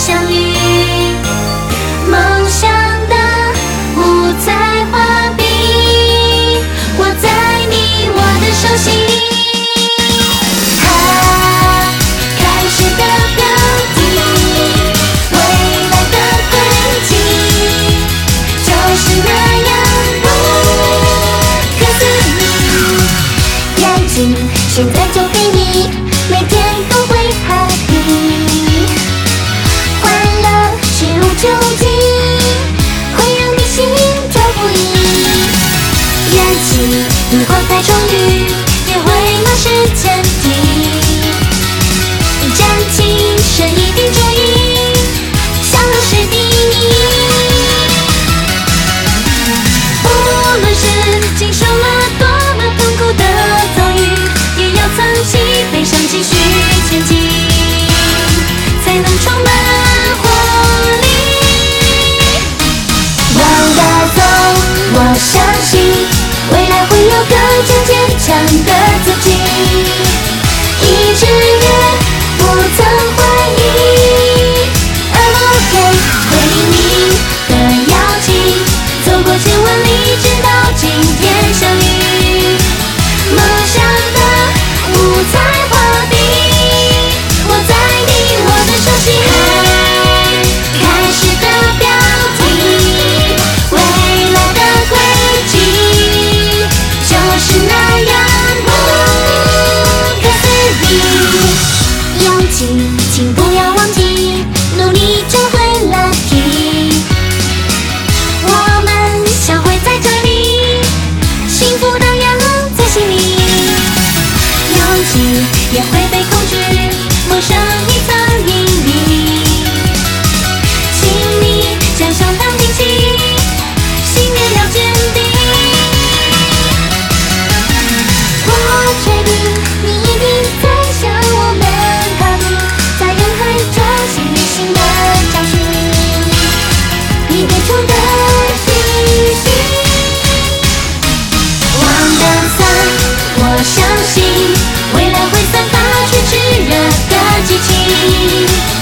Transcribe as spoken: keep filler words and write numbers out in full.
相遇。梦想的五彩画笔，握在你我的手心。它开始的标题，未来的轨迹，就是那样不可思议。眼睛现在就给你，每天都会 happy。欢乐是无穷尽，会让你心跳不已。元气如果太充裕，也会马失前蹄。站起身一定注意，享乐是第一。无论是经受了多么痛苦的遭遇，也要藏起悲伤，继续前进，才能充满活力。往下走，我相信未来会有更加坚强的自己，一直也不曾怀疑。OK， 回应你的邀请，走过千万里，直到今天相遇。梦想的五彩画笔，握在你我的手心。开始的标题，未来的轨迹，就是那样不可思议。勇气，请不要忘记，努力就会 lucky。我们相会在这里，幸福荡漾在心里。勇气也会被恐惧，蒙上一层阴影。请你将胸膛挺起，信念要坚定。我确定你一定在向我们靠近，在人海中寻觅新的找寻，你给出的讯息。往的散，我相信未来会散发出炽热的激情。